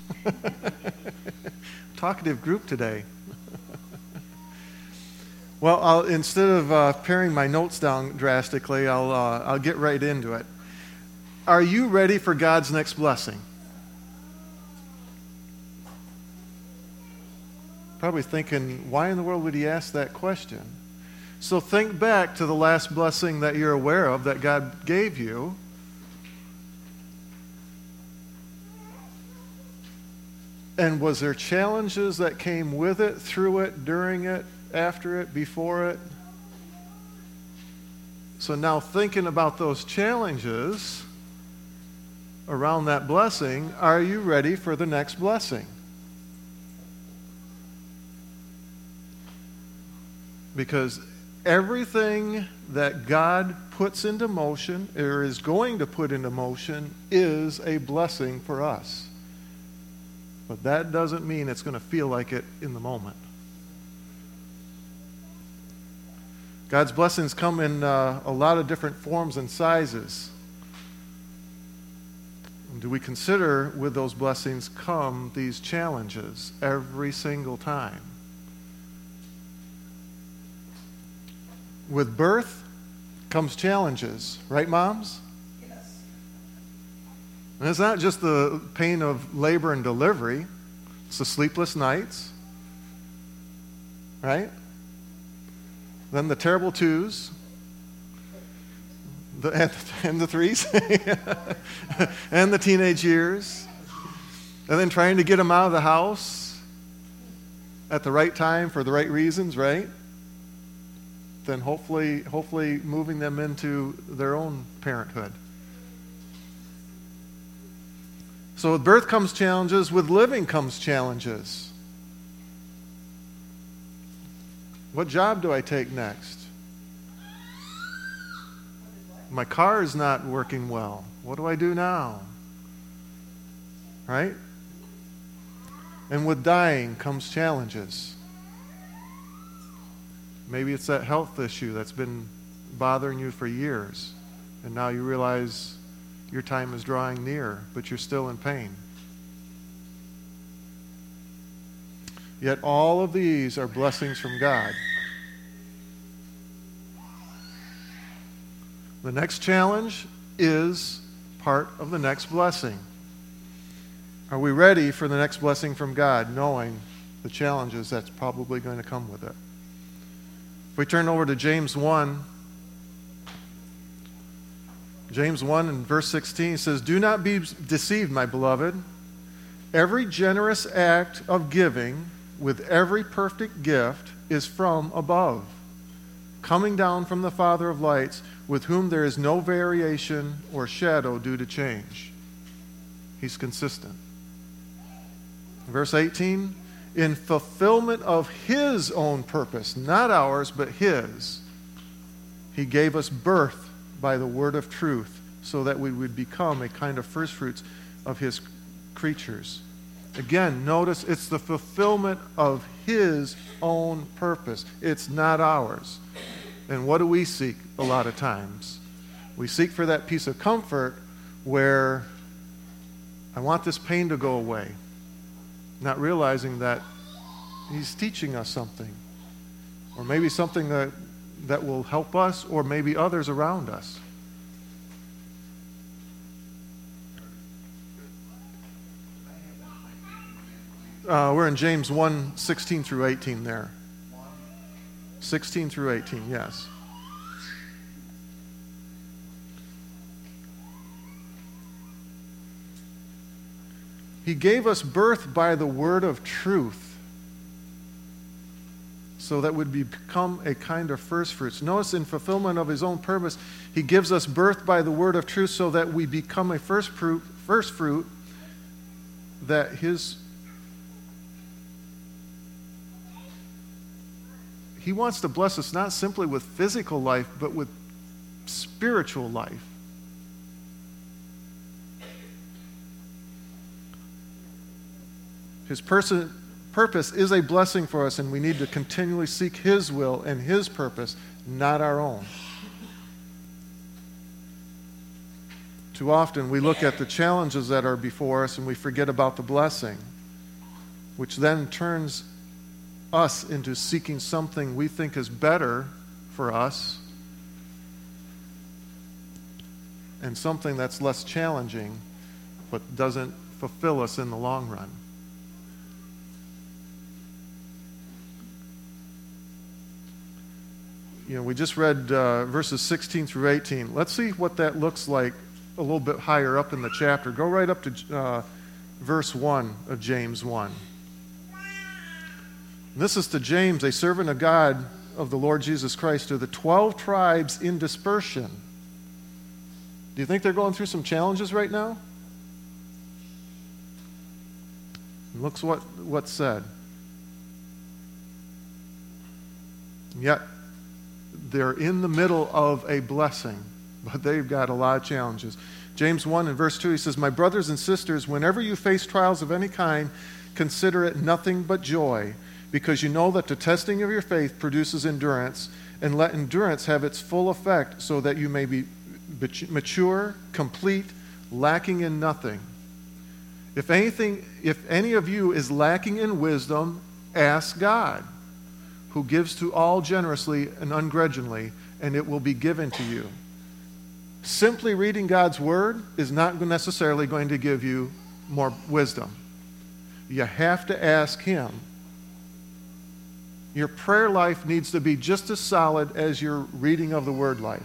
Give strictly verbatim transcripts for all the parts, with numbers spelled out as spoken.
Talkative group today. Well, I'll, instead of uh, paring my notes down drastically, I'll, uh, I'll get right into it. Are you ready for God's next blessing? Probably thinking, why in the world would he ask that question? So think back to the last blessing that you're aware of that God gave you. And was there challenges that came with it, through it, during it, after it, before it? So now thinking about those challenges around that blessing, are you ready for the next blessing? Because everything that God puts into motion, or is going to put into motion, is a blessing for us. But that doesn't mean it's going to feel like it in the moment. God's blessings come in uh, a lot of different forms and sizes. Do we consider with those blessings come these challenges every single time? With birth comes challenges, right, moms? Yes. And it's not just the pain of labor and delivery. It's the sleepless nights, right? Then the terrible twos, the, and, and the threes, and the teenage years, and then trying to get them out of the house at the right time for the right reasons, right? Then hopefully, hopefully moving them into their own parenthood. So with birth comes challenges, with living comes challenges. What job do I take next? My car is not working well. What do I do now? Right? And with dying comes challenges. Maybe it's that health issue that's been bothering you for years, and now you realize your time is drawing near, but you're still in pain. Yet all of these are blessings from God. The next challenge is part of the next blessing. Are we ready for the next blessing from God, knowing the challenges that's probably going to come with it? If we turn over to James one, James one and verse sixteen says, "Do not be deceived, my beloved. Every generous act of giving with every perfect gift is from above, coming down from the Father of lights, with whom there is no variation or shadow due to change." He's consistent. Verse eighteen, "In fulfillment of his own purpose," not ours, but his, he gave us birth by the word of truth, so that we would become a kind of firstfruits of his creatures. Again, notice it's the fulfillment of his own purpose. It's not ours. And what do we seek a lot of times? We seek for that piece of comfort where I want this pain to go away, not realizing that he's teaching us something, or maybe something that, that will help us or maybe others around us. Uh, we're in James one, sixteen through eighteen there. sixteen through eighteen, yes. He gave us birth by the word of truth, so that we'd become a kind of first fruits. Notice, in fulfillment of his own purpose, he gives us birth by the word of truth, so that we become a first fruit, first fruit that his He wants to bless us not simply with physical life, but with spiritual life. His person, purpose is a blessing for us, and we need to continually seek his will and his purpose, not our own. Too often we look at the challenges that are before us and we forget about the blessing, which then turns us into seeking something we think is better for us and something that's less challenging but doesn't fulfill us in the long run. You know, we just read uh, verses sixteen through eighteen. Let's see what that looks like a little bit higher up in the chapter. Go right up to uh, verse one of James one. And this is to James, a servant of God, of the Lord Jesus Christ, to the twelve tribes in dispersion. Do you think they're going through some challenges right now? Look what what's said. Yet they're in the middle of a blessing, but they've got a lot of challenges. James one and verse two, he says, "My brothers and sisters, whenever you face trials of any kind, consider it nothing but joy, because you know that the testing of your faith produces endurance, and let endurance have its full effect, so that you may be mature, complete, lacking in nothing. If anything, if any of you is lacking in wisdom, ask God, who gives to all generously and ungrudgingly, and it will be given to you." Simply reading God's word is not necessarily going to give you more wisdom. You have to ask Him. Your prayer life needs to be just as solid as your reading of the word life.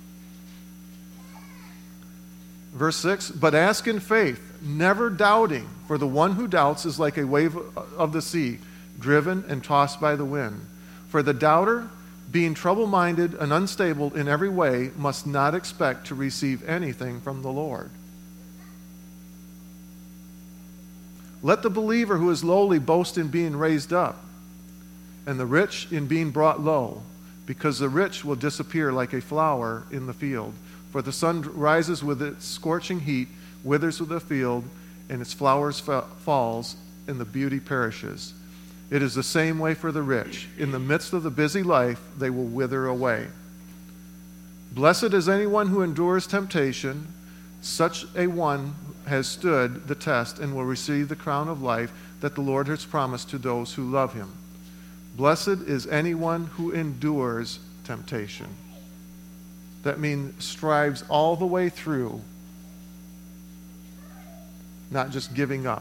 Verse six, "But ask in faith, never doubting, for the one who doubts is like a wave of the sea, driven and tossed by the wind. For the doubter, being trouble-minded and unstable in every way, must not expect to receive anything from the Lord. Let the believer who is lowly boast in being raised up, and the rich in being brought low, because the rich will disappear like a flower in the field. For the sun rises with its scorching heat, withers with the field, and its flowers fa- falls, and the beauty perishes. It is the same way for the rich. In the midst of the busy life, they will wither away. Blessed is anyone who endures temptation. Such a one has stood the test and will receive the crown of life that the Lord has promised to those who love Him. Blessed is anyone who endures temptation." That means strives all the way through, not just giving up.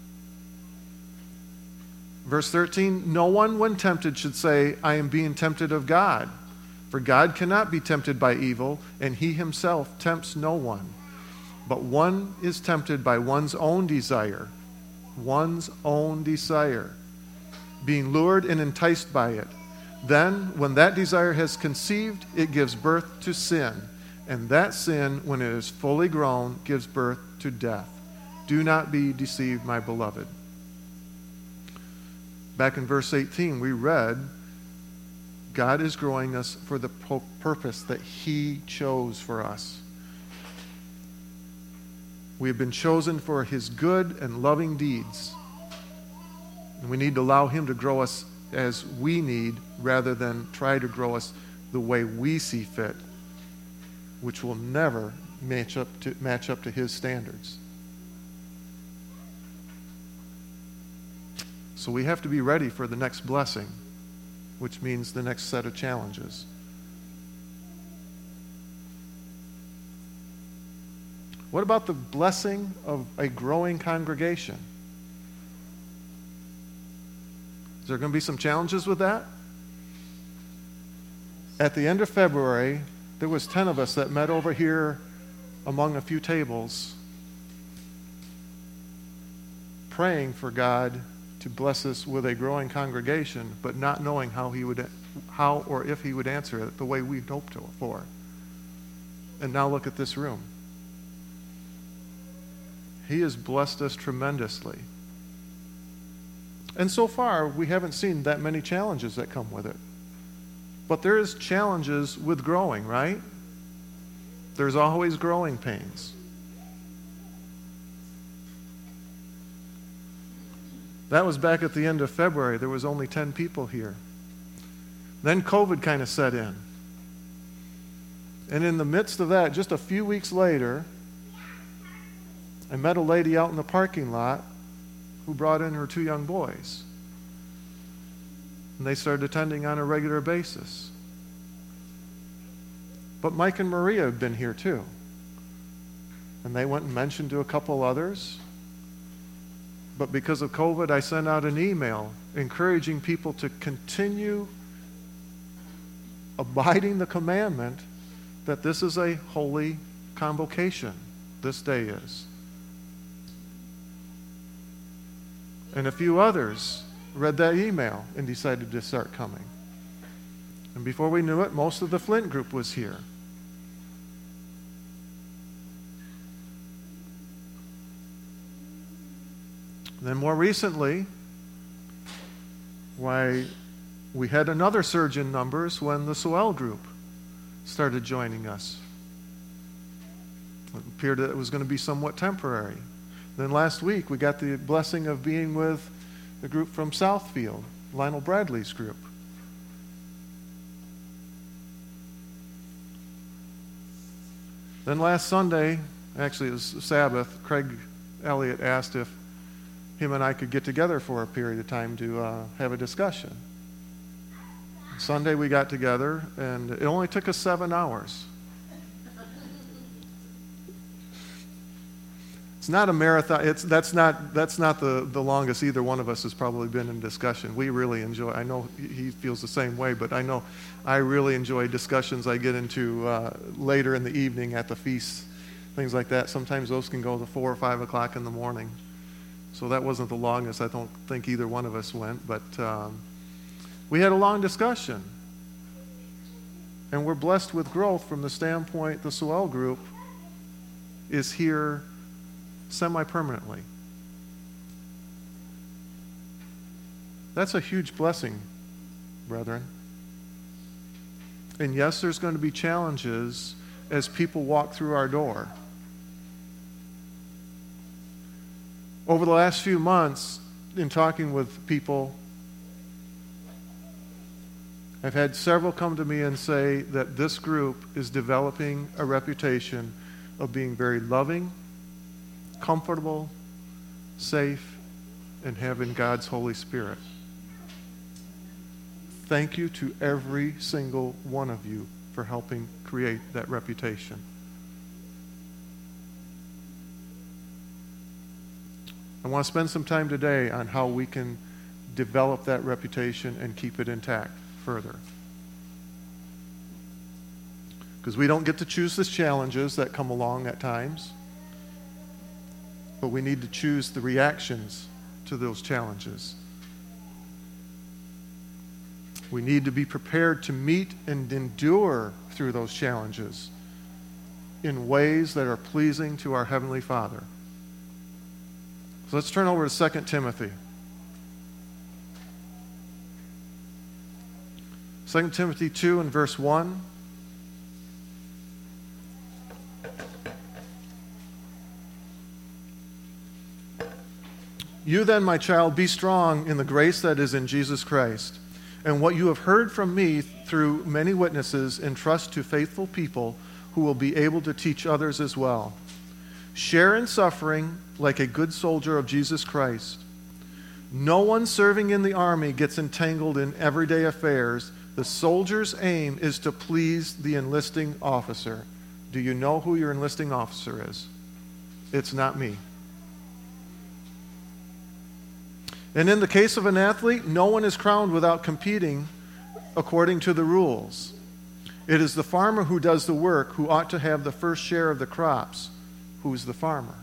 Verse thirteen, "No one when tempted should say, 'I am being tempted of God.' For God cannot be tempted by evil, and He Himself tempts no one. But one is tempted by one's own desire." One's own desire. "Being lured and enticed by it. Then, when that desire has conceived, it gives birth to sin. And that sin, when it is fully grown, gives birth to death. Do not be deceived, my beloved." Back in verse eighteen, we read, God is growing us for the purpose that He chose for us. We have been chosen for His good and loving deeds. And we need to allow Him to grow us as we need, rather than try to grow us the way we see fit, which will never match up to, match up to His standards. So we have to be ready for the next blessing, which means the next set of challenges. What about the blessing of a growing congregation? Is there going to be some challenges with that? At the end of February, there was ten of us that met over here among a few tables, praying for God to bless us with a growing congregation, but not knowing how He would, how or if He would answer it the way we hoped for. And now look at this room. He has blessed us tremendously. And so far, we haven't seen that many challenges that come with it. But there is challenges with growing, right? There's always growing pains. That was back at the end of February. There was only ten people here. Then COVID kind of set in. And in the midst of that, just a few weeks later, I met a lady out in the parking lot who brought in her two young boys. And they started attending on a regular basis. But Mike and Maria have been here too. And they went and mentioned to a couple others. But because of COVID, I sent out an email encouraging people to continue abiding the commandment that this is a holy convocation. This day is. And a few others read that email and decided to start coming. And before we knew it, most of the Flint group was here. Then more recently, why we had another surge in numbers when the Soel group started joining us. It appeared that it was going to be somewhat temporary. Then last week, we got the blessing of being with a group from Southfield, Lionel Bradley's group. Then last Sunday, actually it was Sabbath, Craig Elliott asked if him and I could get together for a period of time to uh, have a discussion. Sunday we got together, and it only took us seven hours. It's not a marathon. It's, that's not, that's not the, the longest either one of us has probably been in discussion. We really enjoy, I know he feels the same way, but I know I really enjoy discussions I get into uh, later in the evening at the feasts, things like that. Sometimes those can go to four or five o'clock in the morning. So that wasn't the longest. I don't think either one of us went, but um, we had a long discussion. And we're blessed with growth from the standpoint the Soel group is here semi-permanently. That's a huge blessing, brethren. And yes, there's going to be challenges as people walk through our door. Over the last few months, in talking with people, I've had several come to me and say that this group is developing a reputation of being very loving, comfortable, safe, and having God's Holy Spirit. Thank you to every single one of you for helping create that reputation. I want to spend some time today on how we can develop that reputation and keep it intact further. Because we don't get to choose the challenges that come along at times, but we need to choose the reactions to those challenges. We need to be prepared to meet and endure through those challenges in ways that are pleasing to our Heavenly Father. So let's turn over to Second Timothy. Second Timothy two and verse one. You then, my child, be strong in the grace that is in Jesus Christ. And what you have heard from me through many witnesses, entrust to faithful people who will be able to teach others as well. Share in suffering like a good soldier of Jesus Christ. No one serving in the army gets entangled in everyday affairs. The soldier's aim is to please the enlisting officer. Do you know who your enlisting officer is? It's not me. And in the case of an athlete, no one is crowned without competing according to the rules. It is the farmer who does the work who ought to have the first share of the crops. Who's the farmer?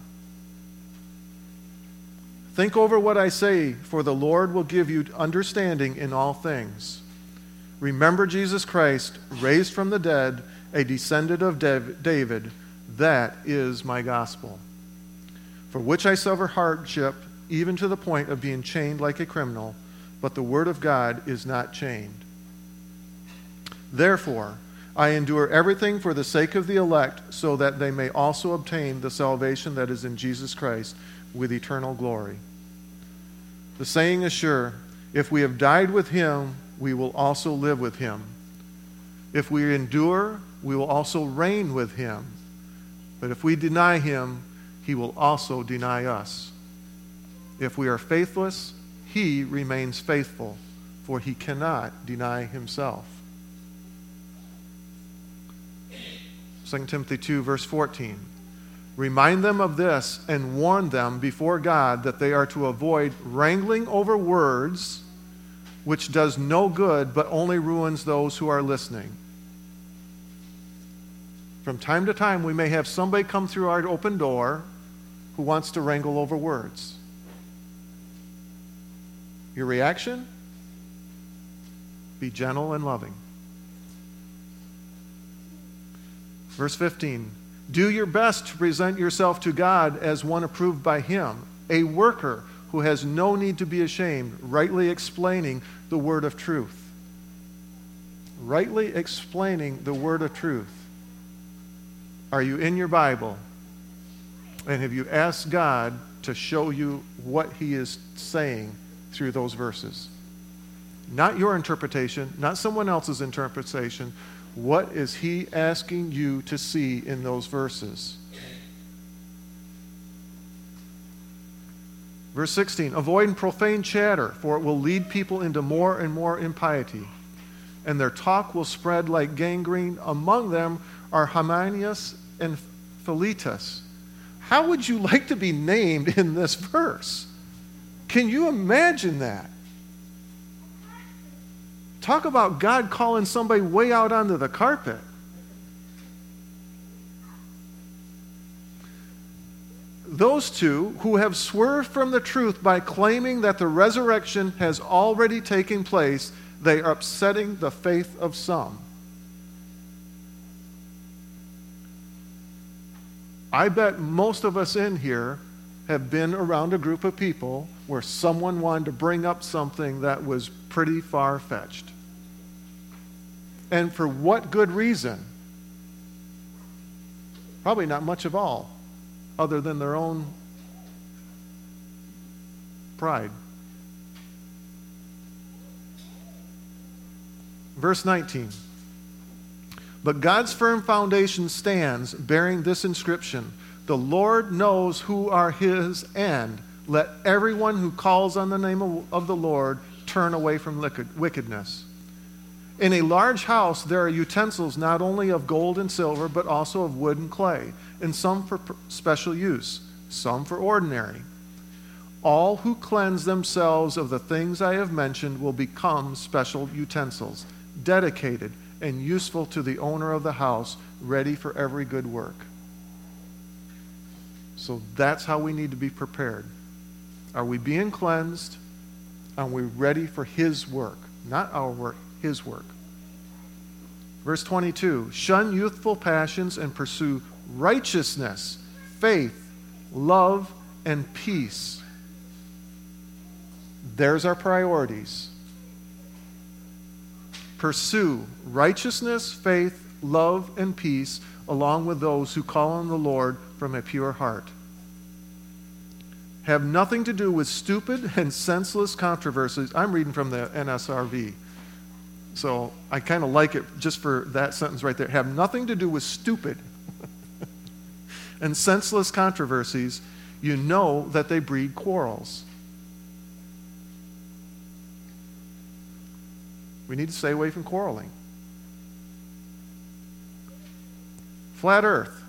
Think over what I say, for the Lord will give you understanding in all things. Remember Jesus Christ, raised from the dead, a descendant of David. That is my gospel, for which I suffer hardship, even to the point of being chained like a criminal, but the word of God is not chained. Therefore, I endure everything for the sake of the elect, so that they may also obtain the salvation that is in Jesus Christ with eternal glory. The saying is sure, if we have died with him, we will also live with him. If we endure, we will also reign with him. But if we deny him, he he will also deny us. If we are faithless, he remains faithful, for he cannot deny himself. Second Timothy two, verse fourteen. Remind them of this and warn them before God that they are to avoid wrangling over words, which does no good but only ruins those who are listening. From time to time, we may have somebody come through our open door who wants to wrangle over words. Your reaction? Be gentle and loving. Verse fifteen. Do your best to present yourself to God as one approved by him, a worker who has no need to be ashamed, rightly explaining the word of truth. Rightly explaining the word of truth. Are you in your Bible? And have you asked God to show you what he is saying through those verses? Not your interpretation, not someone else's interpretation. What is he asking you to see in those verses? Verse sixteen, avoid profane chatter, for it will lead people into more and more impiety, and their talk will spread like gangrene. Among them are Hymenaeus and Philetus. How would you like to be named in this verse? Can you imagine that? Talk about God calling somebody way out onto the carpet. Those two who have swerved from the truth by claiming that the resurrection has already taken place, they are upsetting the faith of some. I bet most of us in here have been around a group of people where someone wanted to bring up something that was pretty far-fetched. And for what good reason? Probably not much of all, other than their own pride. Verse nineteen. But God's firm foundation stands, bearing this inscription: the Lord knows who are his, and let everyone who calls on the name of, of the Lord turn away from wickedness. In a large house there are utensils not only of gold and silver, but also of wood and clay, and some for special use, some for ordinary. All who cleanse themselves of the things I have mentioned will become special utensils, dedicated and useful to the owner of the house, ready for every good work. So that's how we need to be prepared. Are we being cleansed? Are we ready for his work? Not our work, his work. Verse twenty-two, shun youthful passions and pursue righteousness, faith, love, and peace. There's our priorities. Pursue righteousness, faith, love, and peace, along with those who call on the Lord from a pure heart. Have nothing to do with stupid and senseless controversies. I'm reading from the N S R V, so I kind of like it just for that sentence right there. Have nothing to do with stupid and senseless controversies. You know that they breed quarrels. We need to stay away from quarreling. Flat earth.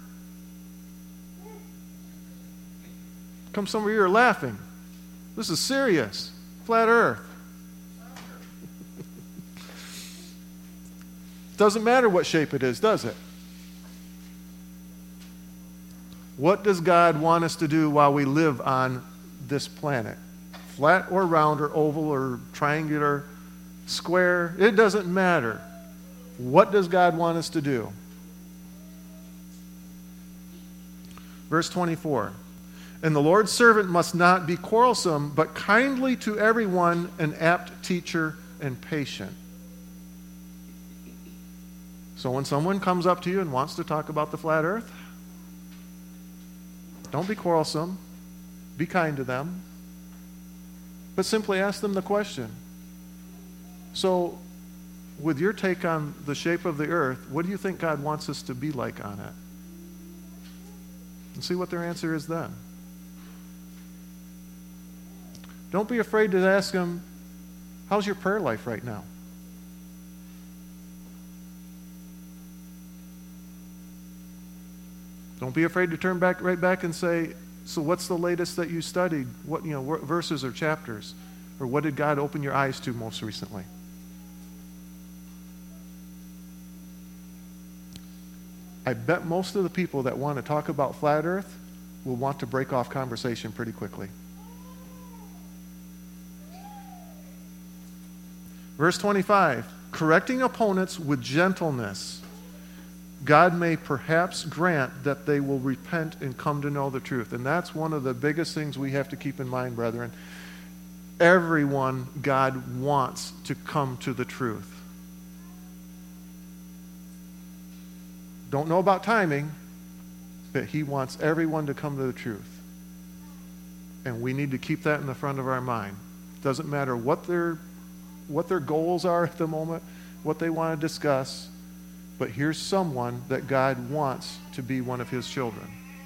Come, some of you are laughing. This is serious. Flat earth. Doesn't matter what shape it is, does it? What does God want us to do while we live on this planet? Flat or round or oval or triangular, square, it doesn't matter. What does God want us to do? Verse twenty-four. And the Lord's servant must not be quarrelsome, but kindly to everyone, an apt teacher and patient. So when someone comes up to you and wants to talk about the flat earth, don't be quarrelsome. Be kind to them. But simply ask them the question. So, with your take on the shape of the earth, what do you think God wants us to be like on it? and see what their answer is then. Don't be afraid to ask them, how's your prayer life right now? Don't be afraid to turn back right back and say, so what's the latest that you studied? What, you know, verses or chapters? Or what did God open your eyes to most recently? I bet most of the people that want to talk about flat earth will want to break off conversation pretty quickly. Verse twenty-five, correcting opponents with gentleness, God may perhaps grant that they will repent and come to know the truth. And that's one of the biggest things we have to keep in mind, brethren. Everyone God wants to come to the truth. Don't know about timing, but he wants everyone to come to the truth. And we need to keep that in the front of our mind. Doesn't matter what their what their goals are at the moment, what they want to discuss, but here's someone that God wants to be one of his children.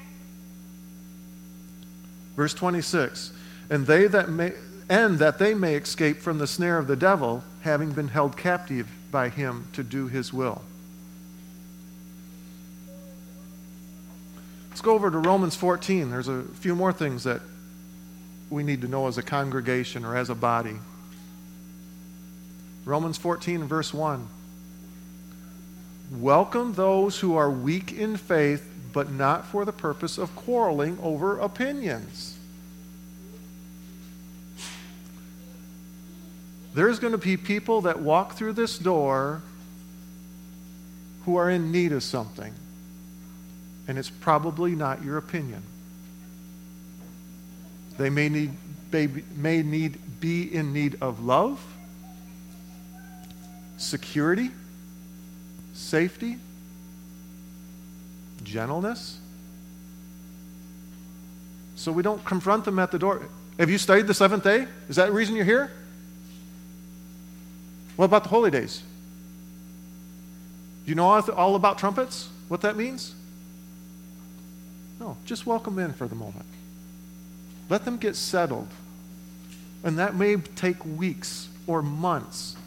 Verse twenty-six, and they that may and that they may escape from the snare of the devil, having been held captive by him to do his will. Let's go over to Romans fourteen. There's a few more things that we need to know as a congregation or as a body. Romans fourteen, verse one. Welcome those who are weak in faith, but not for the purpose of quarreling over opinions. There's going to be people that walk through this door who are in need of something. And it's probably not your opinion. They may need, may, may need, be in need of love, security, safety, gentleness. So we don't confront them at the door. Have you studied the seventh day? Is that the reason you're here? What about the holy days? Do you know all about trumpets? What that means? No, just welcome in for the moment. Let them get settled. And that may take weeks or months.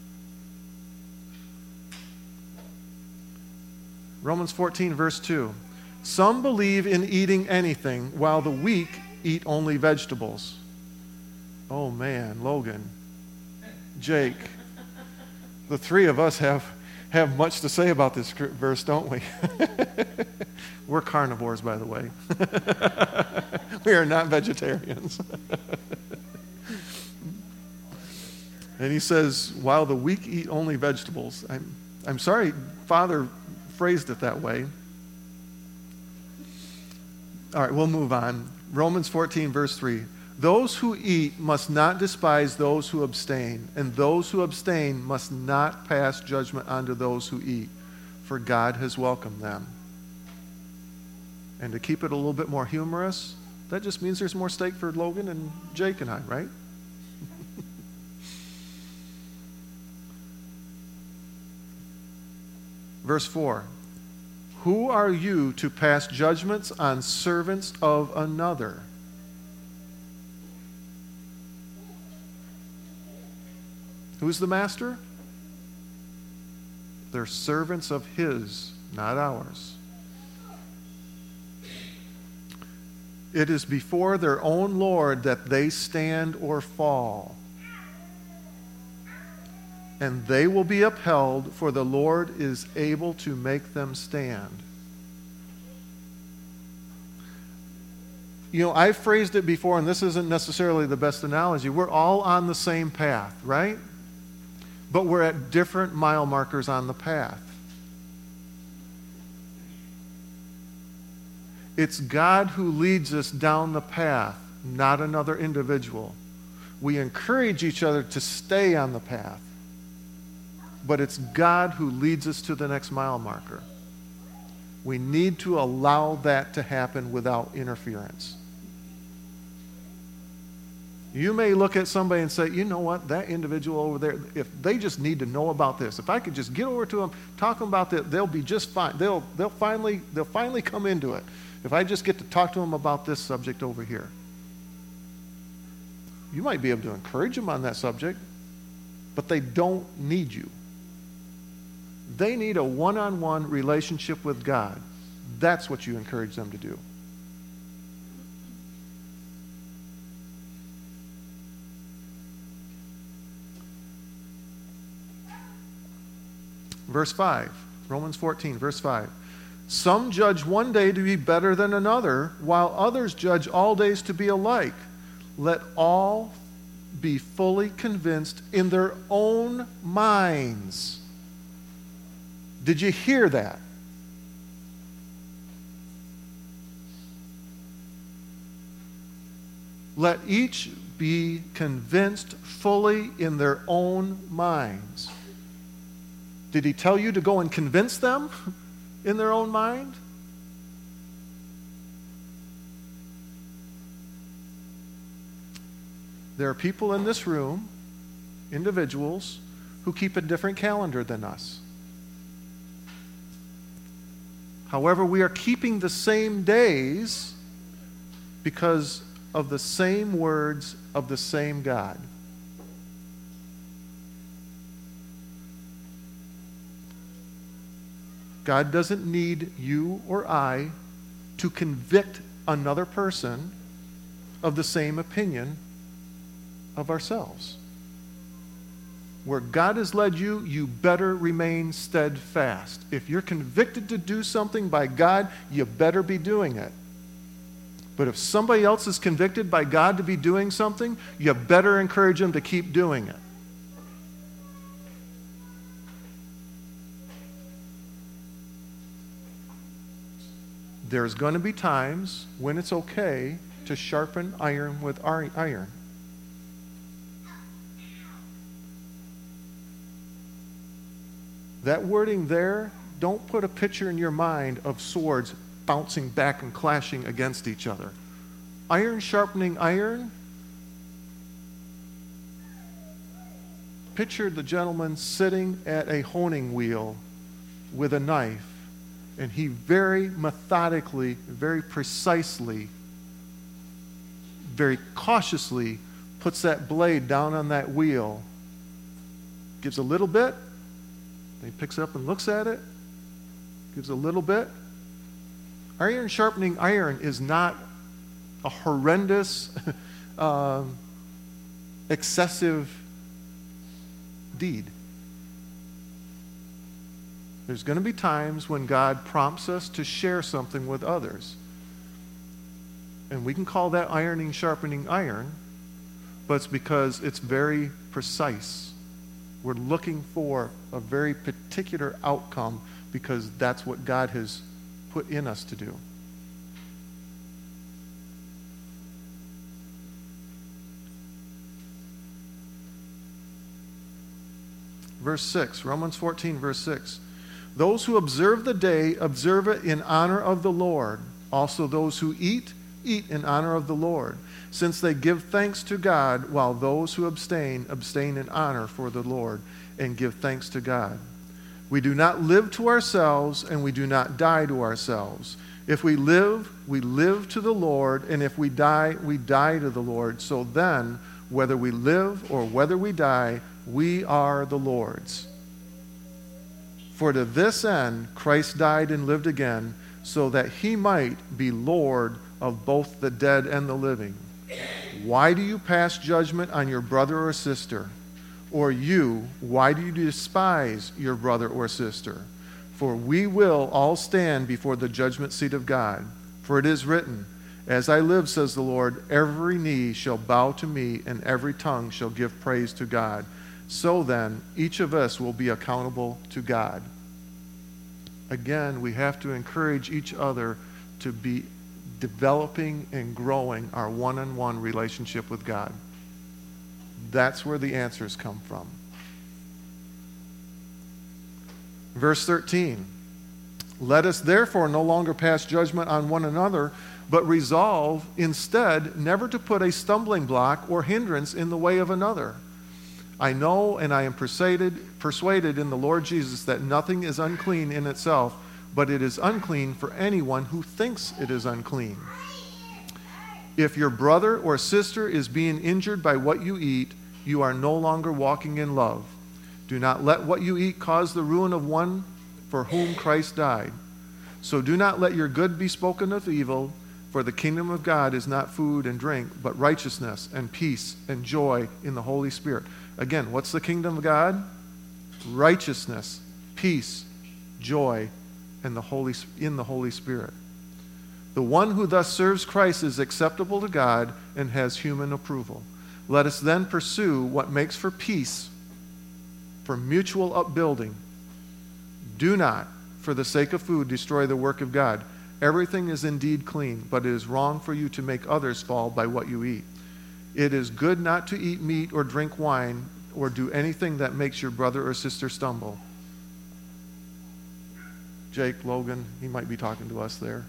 Romans fourteen, verse two. Some believe in eating anything, while the weak eat only vegetables. Oh man, Logan, Jake, the three of us have, have much to say about this verse, don't we? We're carnivores, by the way. We are not vegetarians. And he says, while the weak eat only vegetables. I'm, I'm sorry, Father phrased it that way. All right, we'll move on. Romans fourteen, verse three. Those who eat must not despise those who abstain, and those who abstain must not pass judgment onto those who eat, for God has welcomed them. And to keep it a little bit more humorous, that just means there's more steak for Logan and Jake and I, right? Verse four. Who are you to pass judgments on servants of another? Who's the master? They're servants of his, not ours. It is before their own Lord that they stand or fall. And they will be upheld, for the Lord is able to make them stand. You know, I've phrased it before, and this isn't necessarily the best analogy. We're all on the same path, right? But we're at different mile markers on the path. It's God who leads us down the path, not another individual. We encourage each other to stay on the path. But it's God who leads us to the next mile marker. We need to allow that to happen without interference. You may look at somebody and say, you know what, that individual over there, if they just need to know about this, if I could just get over to them, talk to them about that, they'll be just fine. They'll, they'll, finally, they'll finally come into it. if I just get to talk to them about this subject over here, you might be able to encourage them on that subject, but they don't need you. They need a one-on-one relationship with God. That's what you encourage them to do. Verse five, Romans fourteen, verse five. Some judge one day to be better than another, while others judge all days to be alike. Let all be fully convinced in their own minds. Did you hear that? Let each be convinced fully in their own minds. Did he tell you to go and convince them in their own mind? There are people in this room, individuals, who keep a different calendar than us. However, we are keeping the same days because of the same words of the same God. God doesn't need you or I to convict another person of the same opinion of ourselves. Where God has led you, you better remain steadfast. If you're convicted to do something by God, you better be doing it. But if somebody else is convicted by God to be doing something, you better encourage them to keep doing it. There's going to be times when it's okay to sharpen iron with iron. That wording there, don't put a picture in your mind of swords bouncing back and clashing against each other. Iron sharpening iron. Picture the gentleman sitting at a honing wheel with a knife, and he very methodically, very precisely, very cautiously puts that blade down on that wheel, gives a little bit, then he picks up and looks at it, gives a little bit. Iron sharpening iron is not a horrendous, uh, excessive deed. There's going to be times when God prompts us to share something with others. And we can call that ironing, sharpening iron, but it's because it's very precise. We're looking for a very particular outcome because that's what God has put in us to do. Verse six, Romans fourteen, verse six. Those who observe the day observe it in honor of the Lord. Also those who eat, eat in honor of the Lord, since they give thanks to God, while those who abstain, abstain in honor for the Lord and give thanks to God. We do not live to ourselves, and we do not die to ourselves. If we live, we live to the Lord, and if we die, we die to the Lord. So then, whether we live or whether we die, we are the Lord's. For to this end Christ died and lived again, so that he might be Lord of both the dead and the living. Why do you pass judgment on your brother or sister? Or you, why do you despise your brother or sister? For we will all stand before the judgment seat of God. For it is written, as I live, says the Lord, every knee shall bow to me, and every tongue shall give praise to God. So then, each of us will be accountable to God. Again, we have to encourage each other to be developing and growing our one-on-one relationship with God. That's where the answers come from. Verse thirteen, let us therefore no longer pass judgment on one another, but resolve instead never to put a stumbling block or hindrance in the way of another. I know and I am persuaded, persuaded in the Lord Jesus that nothing is unclean in itself, but it is unclean for anyone who thinks it is unclean. If your brother or sister is being injured by what you eat, you are no longer walking in love. Do not let what you eat cause the ruin of one for whom Christ died. So do not let your good be spoken of evil, for the kingdom of God is not food and drink, but righteousness and peace and joy in the Holy Spirit. Again, what's the kingdom of God? Righteousness, peace, joy, and the Holy in the Holy Spirit. The one who thus serves Christ is acceptable to God and has human approval. Let us then pursue what makes for peace, for mutual upbuilding. Do not, for the sake of food, destroy the work of God. Everything is indeed clean, but it is wrong for you to make others fall by what you eat. It is good not to eat meat or drink wine or do anything that makes your brother or sister stumble. Jake, Logan, he might be talking to us there.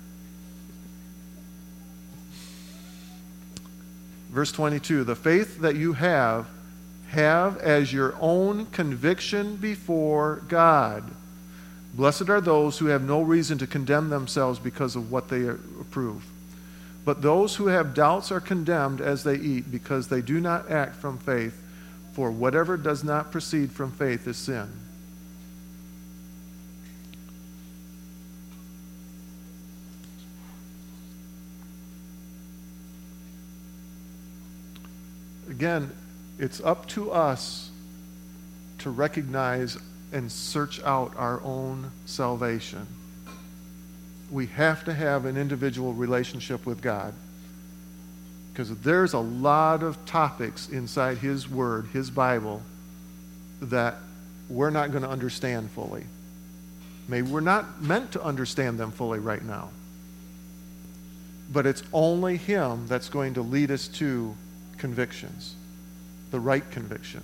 Verse twenty-two, the faith that you have, have as your own conviction before God. Blessed are those who have no reason to condemn themselves because of what they approve. But those who have doubts are condemned as they eat because they do not act from faith, for whatever does not proceed from faith is sin. Again, it's up to us to recognize and search out our own salvation. We have to have an individual relationship with God, because there's a lot of topics inside His Word, His Bible, that we're not going to understand fully. Maybe we're not meant to understand them fully right now. But it's only Him that's going to lead us to convictions, the right conviction.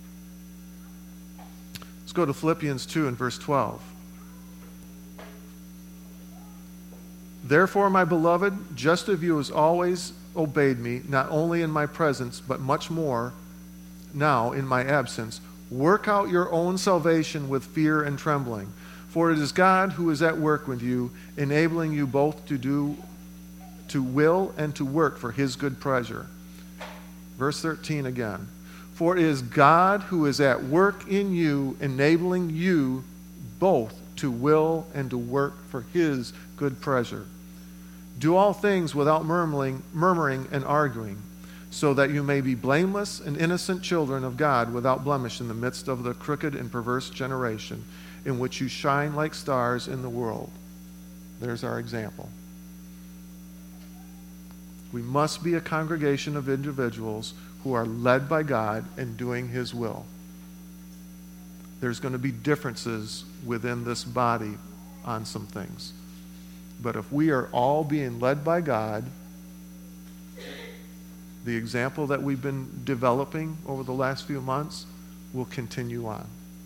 Let's go to Philippians two and verse twelve. Therefore, my beloved, just as you has always obeyed me, not only in my presence, but much more now in my absence, work out your own salvation with fear and trembling. For it is God who is at work with you, enabling you both to do, to will and to work for His good pleasure. Verse thirteen again. For it is God who is at work in you, enabling you both to will and to work for His good pleasure. Do all things without murmuring, murmuring and arguing, so that you may be blameless and innocent children of God without blemish in the midst of the crooked and perverse generation, in which you shine like stars in the world. There's our example. We must be a congregation of individuals who are led by God and doing His will. There's going to be differences within this body on some things. But if we are all being led by God, the example that we've been developing over the last few months will continue on.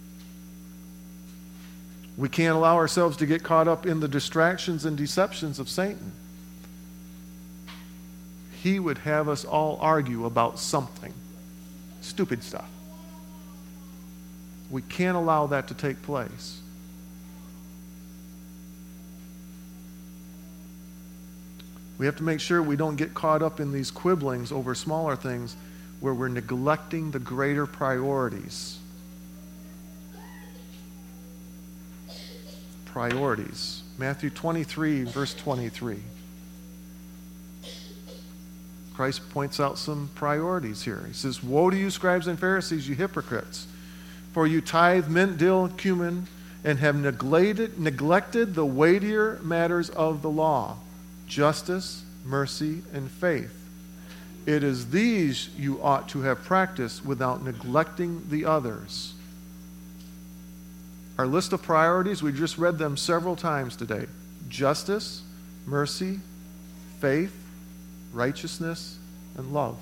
We can't allow ourselves to get caught up in the distractions and deceptions of Satan. He would have us all argue about something. Stupid stuff. We can't allow that to take place. We have to make sure we don't get caught up in these quibblings over smaller things where we're neglecting the greater priorities. Priorities. Matthew twenty-three, verse twenty-three. Christ points out some priorities here. He says, woe to you, scribes and Pharisees, you hypocrites, for you tithe mint, dill, cumin, and have neglected, neglected the weightier matters of the law, justice, mercy, and faith. It is these you ought to have practiced without neglecting the others. Our list of priorities, we just read them several times today. Justice, mercy, faith, righteousness, and love.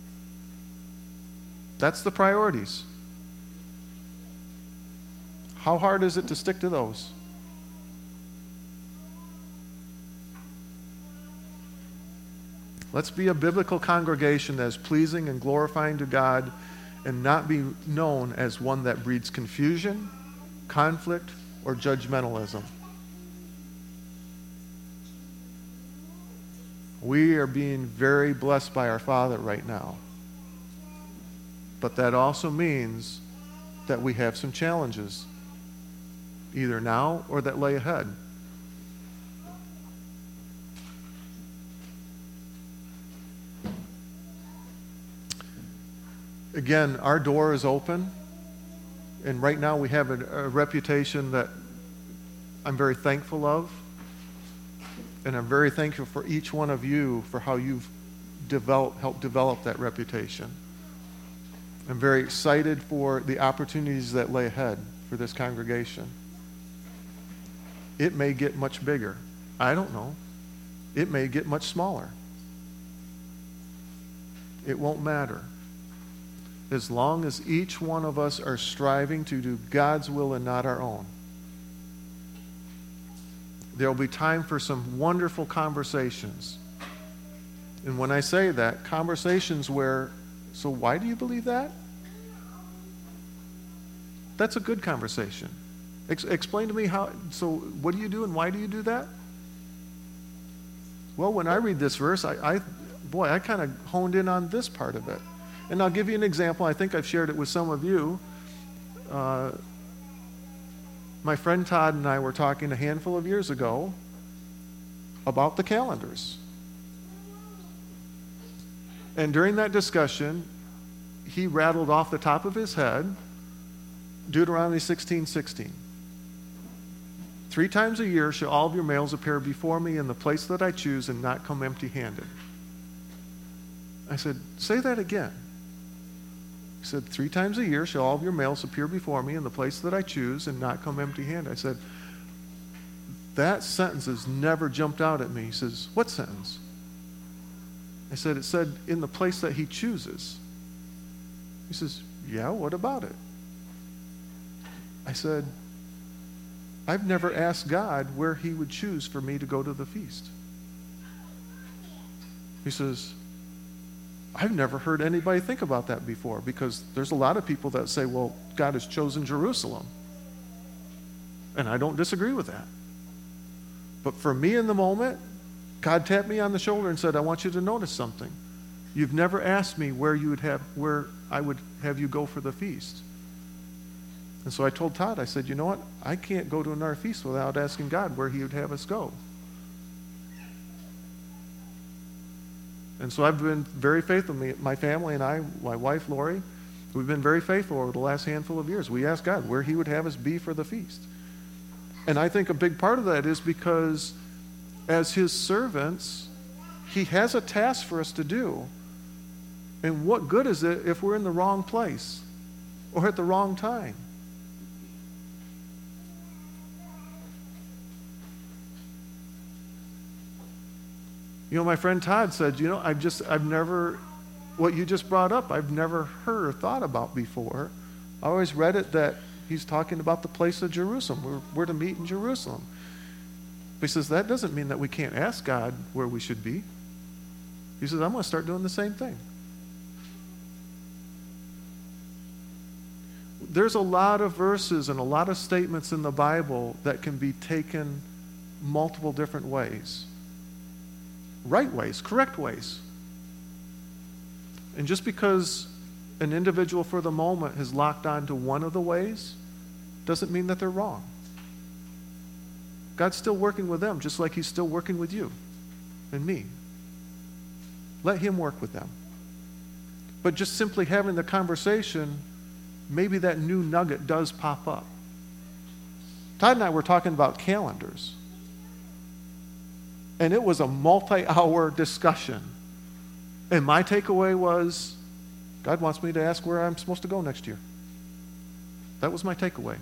That's the priorities. How hard is it to stick to those? Let's be a biblical congregation that is pleasing and glorifying to God and not be known as one that breeds confusion, conflict, or judgmentalism. We are being very blessed by our Father right now. But that also means that we have some challenges, either now or that lay ahead. Again, our door is open, and right now we have a, a reputation that I'm very thankful of, and I'm very thankful for each one of you for how you've developed, helped develop that reputation. I'm very excited for the opportunities that lay ahead for this congregation. It may get much bigger. I don't know. It may get much smaller. It won't matter. As long as each one of us are striving to do God's will and not our own. There will be time for some wonderful conversations. And when I say that, conversations where, so why do you believe that? That's a good conversation. Ex- explain to me how, so what do you do and why do you do that? Well, when I read this verse, I, I boy, I kind of honed in on this part of it. And I'll give you an example. I think I've shared it with some of you. Uh, my friend Todd and I were talking a handful of years ago about the calendars. And during that discussion, he rattled off the top of his head Deuteronomy sixteen sixteen. Three times a year shall all of your males appear before me in the place that I choose and not come empty-handed. I said, say that again. He said, three times a year shall all of your males appear before me in the place that I choose and not come empty-handed. I said, that sentence has never jumped out at me. He says, what sentence? I said, it said, in the place that he chooses. He says, yeah, what about it? I said, I've never asked God where he would choose for me to go to the feast. He says, I've never heard anybody think about that before, because there's a lot of people that say, well, God has chosen Jerusalem. And I don't disagree with that. But for me in the moment, God tapped me on the shoulder and said, I want you to notice something. You've never asked me where you would have, where I would have you go for the feast. And so I told Todd, I said, you know what? I can't go to another feast without asking God where he would have us go. And so I've been very faithful. Me, my family and I, my wife, Lori, we've been very faithful over the last handful of years. We asked God where he would have us be for the feast. And I think a big part of that is because as his servants, he has a task for us to do. And what good is it if we're in the wrong place or at the wrong time? You know, my friend Todd said, you know, I've just, I've never, what you just brought up, I've never heard or thought about before. I always read it that he's talking about the place of Jerusalem. We're, we're to meet in Jerusalem. But he says, that doesn't mean that we can't ask God where we should be. He says, I'm going to start doing the same thing. There's a lot of verses and a lot of statements in the Bible that can be taken multiple different ways. Right ways, correct ways. And just because an individual for the moment has locked on to one of the ways doesn't mean that they're wrong. God's still working with them just like he's still working with you and me. Let him work with them. But just simply having the conversation, maybe that new nugget does pop up. Todd and I were talking about calendars. And it was a multi-hour discussion. And my takeaway was, God wants me to ask where I'm supposed to go next year. That was my takeaway.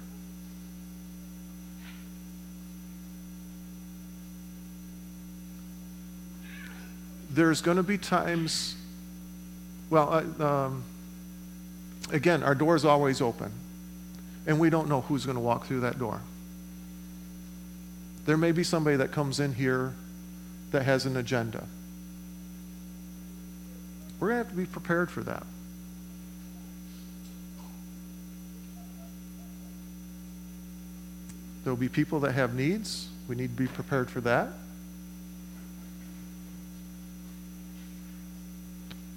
There's going to be times, well, uh, um, again, our door is always open. And we don't know who's going to walk through that door. There may be somebody that comes in here that has an agenda. We're going to have to be prepared for that. There will be people that have needs. We need to be prepared for that.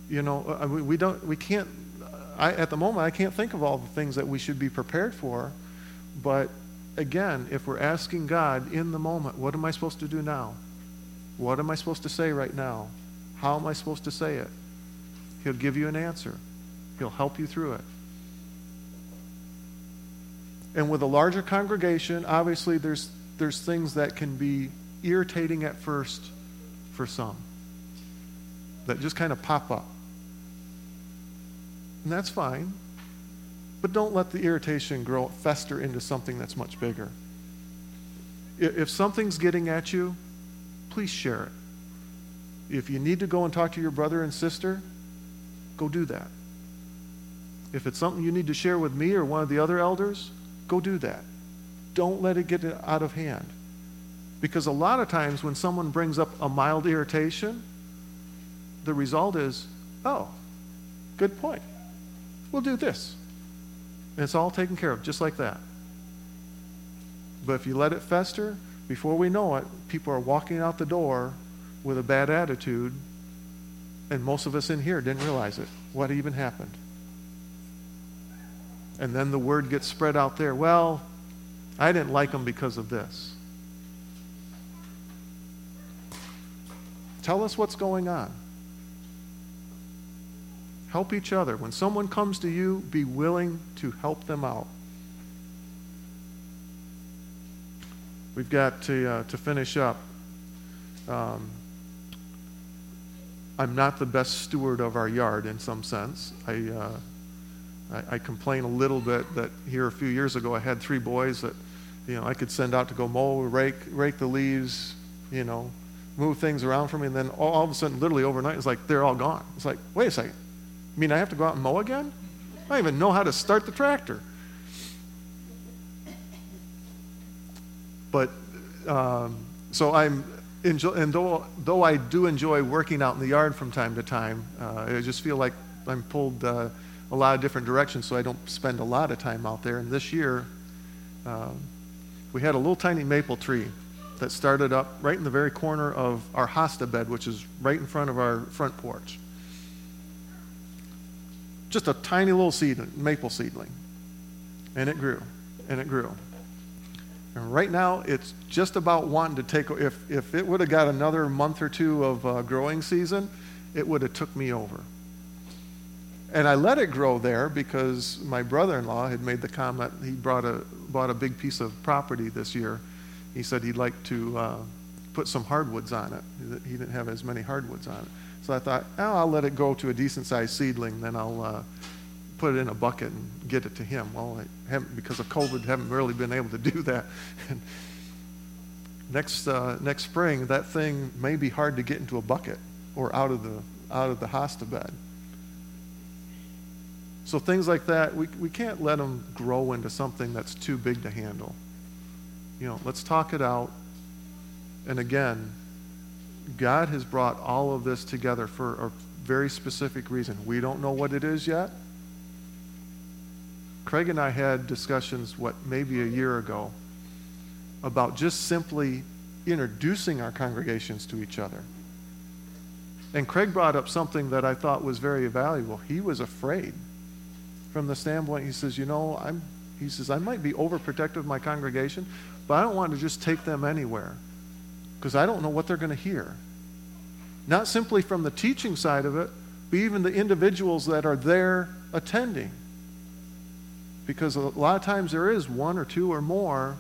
You know, uh, we, we don't, we can't, I, at the moment, I can't think of all the things that we should be prepared for. But again, if we're asking God in the moment, what am I supposed to do now? What am I supposed to say right now? How am I supposed to say it? He'll give you an answer. He'll help you through it. And with a larger congregation, obviously there's there's things that can be irritating at first for some, that just kind of pop up. And that's fine. But don't let the irritation grow, fester into something that's much bigger. If something's getting at you, please share it. If you need to go and talk to your brother and sister, go do that. If it's something you need to share with me or one of the other elders, go do that. Don't let it get out of hand. Because a lot of times when someone brings up a mild irritation, the result is, oh, good point. We'll do this. And it's all taken care of, just like that. But if you let it fester, before we know it, people are walking out the door with a bad attitude, and most of us in here didn't realize it, what even happened. And then the word gets spread out there, well, I didn't like them because of this. Tell us what's going on. Help each other. When someone comes to you, be willing to help them out. We've got to uh, to finish up. Um, I'm not the best steward of our yard in some sense. I, uh, I I complain a little bit that here a few years ago I had three boys that, you know, I could send out to go mow, rake rake the leaves, you know, move things around for me, and then all, all of a sudden, literally overnight, it's like they're all gone. It's like, wait a second. I mean, I have to go out and mow again? I don't even know how to start the tractor. But, um, so I'm, enjoy, and though, though I do enjoy working out in the yard from time to time, uh, I just feel like I'm pulled uh, a lot of different directions, so I don't spend a lot of time out there. And this year, um, we had a little tiny maple tree that started up right in the very corner of our hosta bed, which is right in front of our front porch. Just a tiny little seed, maple seedling. And it grew, and it grew. And right now, it's just about wanting to take, if, if it would have got another month or two of uh, growing season, it would have took me over. And I let it grow there because my brother-in-law had made the comment, he brought a, bought a big piece of property this year. He said he'd like to uh, put some hardwoods on it. He didn't have as many hardwoods on it. So I thought, oh, I'll let it go to a decent-sized seedling, then I'll uh, put it in a bucket and get it to him. Well, I haven't, because of COVID, haven't really been able to do that. And next uh, next spring, that thing may be hard to get into a bucket or out of the out of the hosta bed. So things like that, we we can't let them grow into something that's too big to handle. You know, let's talk it out. And again, God has brought all of this together for a very specific reason. We don't know what it is yet. Craig and I had discussions, what, maybe a year ago, about just simply introducing our congregations to each other. And Craig brought up something that I thought was very valuable. He was afraid from the standpoint, he says, you know, I'm, he says, I might be overprotective of my congregation, but I don't want to just take them anywhere, because I don't know what they're going to hear. Not simply from the teaching side of it, but even the individuals that are there attending. Because a lot of times there is one or two or more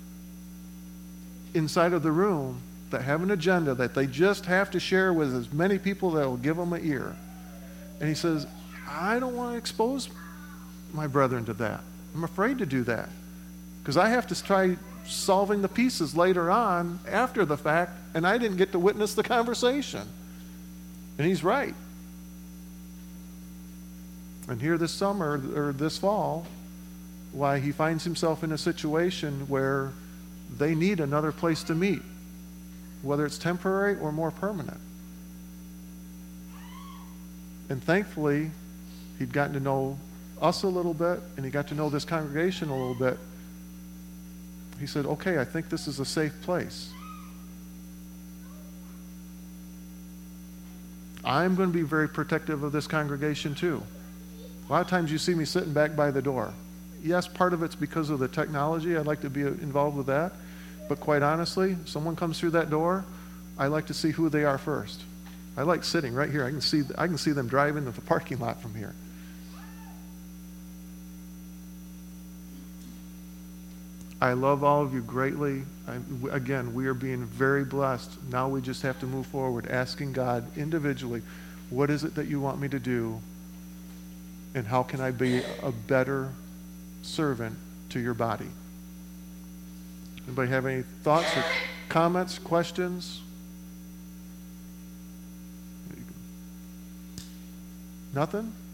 inside of the room that have an agenda that they just have to share with as many people that will give them an ear. And he says, I don't want to expose my brethren to that. I'm afraid to do that, because I have to try solving the pieces later on after the fact, and I didn't get to witness the conversation. And he's right. And here this summer, or this fall, why he finds himself in a situation where they need another place to meet, whether it's temporary or more permanent. And thankfully, he'd gotten to know us a little bit, and he got to know this congregation a little bit. He said, okay, I think this is a safe place. I'm going to be very protective of this congregation too. A lot of times you see me sitting back by the door. Yes, part of it's because of the technology. I'd like to be involved with that. But quite honestly, if someone comes through that door, I like to see who they are first. I like sitting right here. I can see, I can see them drive into the parking lot from here. I love all of you greatly. I, again, we are being very blessed. Now we just have to move forward, asking God individually, what is it that you want me to do? And how can I be a better servant to your body? Anybody have any thoughts or comments, questions? Nothing?